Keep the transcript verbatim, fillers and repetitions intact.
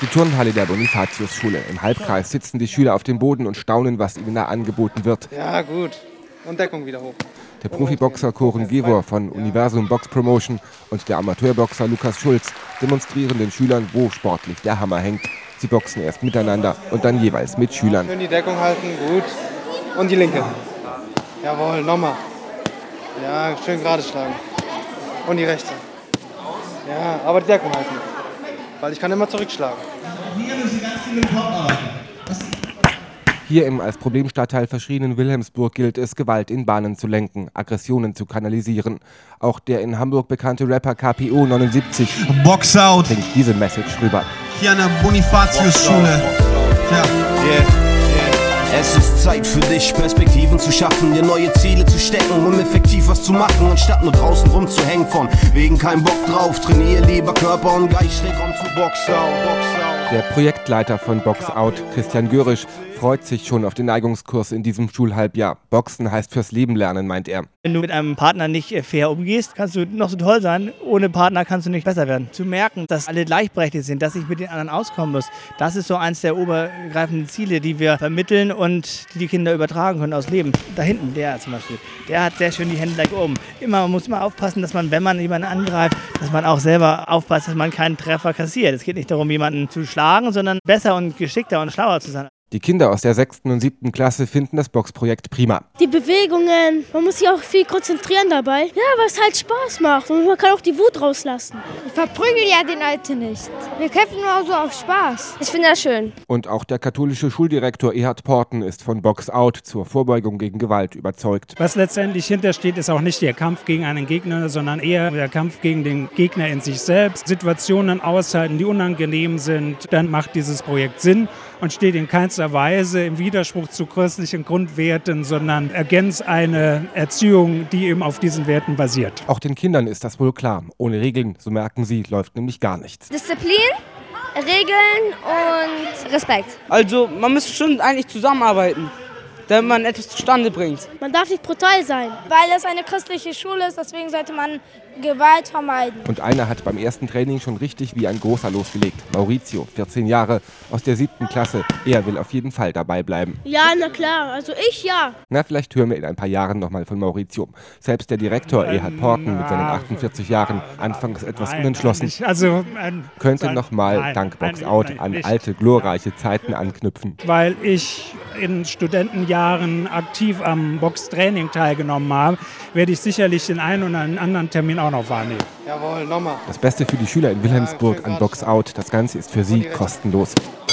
Die Turnhalle der Bonifatius-Schule. Im Halbkreis sitzen die Schüler auf dem Boden und staunen, was ihnen da angeboten wird. Ja, gut. Und Deckung wieder hoch. Der Profiboxer Koren Gewor von Universum Box Promotion und der Amateurboxer Lukas Schulz demonstrieren den Schülern, wo sportlich der Hammer hängt. Sie boxen erst miteinander und dann jeweils mit Schülern. Schön die Deckung halten, gut. Und die linke. Jawohl, nochmal. Ja, schön gerade schlagen. Und die rechte. Ja, aber die Deckung halten. Weil ich kann immer zurückschlagen. Hier im als Problemstadtteil verschrienen Wilhelmsburg gilt es, Gewalt in Bahnen zu lenken, Aggressionen zu kanalisieren. Auch der in Hamburg bekannte Rapper K P O neunundsiebzig Box out. bringt diese Message rüber. Hier an der Bonifatius-Schule. Ja. Yeah. Es ist Zeit für dich, Perspektiven zu schaffen, dir neue Ziele zu stecken, um effektiv was zu machen, anstatt nur draußen rumzuhängen von wegen kein Bock drauf. Trainiere lieber Körper und Geist, komm zu Box out, Box out. Der Projektleiter von Box Out, Christian Görisch, freut sich schon auf den Neigungskurs in diesem Schulhalbjahr. Boxen heißt fürs Leben lernen, meint er. Wenn du mit einem Partner nicht fair umgehst, kannst du noch so toll sein. Ohne Partner kannst du nicht besser werden. Zu merken, dass alle gleichberechtigt sind, dass ich mit den anderen auskommen muss, das ist so eins der obergreifenden Ziele, die wir vermitteln und die die Kinder übertragen können aus Leben. Da hinten, der zum Beispiel, der hat sehr schön die Hände like oben. Immer, man muss immer aufpassen, dass man, wenn man jemanden angreift, dass man auch selber aufpasst, dass man keinen Treffer kassiert. Es geht nicht darum, jemanden zu schlagen, sondern besser und geschickter und schlauer zu sein. Die Kinder aus der sechsten und siebten Klasse finden das Boxprojekt prima. Die Bewegungen, man muss sich auch viel konzentrieren dabei. Ja, was halt Spaß macht und man kann auch die Wut rauslassen. Ich verprügel ja die Leute nicht. Wir kämpfen nur so auf Spaß. Ich finde das schön. Und auch der katholische Schuldirektor Erhard Porten ist von Box Out zur Vorbeugung gegen Gewalt überzeugt. Was letztendlich hintersteht, ist auch nicht der Kampf gegen einen Gegner, sondern eher der Kampf gegen den Gegner in sich selbst. Situationen aushalten, die unangenehm sind, dann macht dieses Projekt Sinn und steht in keinster Weise im Widerspruch zu christlichen Grundwerten, sondern ergänzt eine Erziehung, die eben auf diesen Werten basiert. Auch den Kindern ist das wohl klar. Ohne Regeln, so merken sie, läuft nämlich gar nichts. Disziplin, Regeln und Respekt. Also man müsste schon eigentlich zusammenarbeiten, damit man etwas zustande bringt. Man darf nicht brutal sein. Weil es eine christliche Schule ist, deswegen sollte man Gewalt vermeiden. Und einer hat beim ersten Training schon richtig wie ein Großer losgelegt. Maurizio, vierzehn Jahre, aus der siebten Klasse. Er will auf jeden Fall dabei bleiben. Ja, na klar. Also ich ja. Na, vielleicht hören wir in ein paar Jahren nochmal von Maurizio. Selbst der Direktor Erhard Porten mit seinen achtundvierzig Jahren, anfangs etwas Nein, unentschlossen, also, ein, könnte nochmal nein, dank Box nein, Out nein, an nicht. alte, glorreiche Zeiten anknüpfen. Weil ich in Studentenjahren aktiv am Boxtraining teilgenommen habe, werde ich sicherlich den einen oder einen anderen Termin auch noch wahrnehmen. Jawohl, nochmal. Das Beste für die Schüler in Wilhelmsburg an Box Out. Das Ganze ist für sie kostenlos.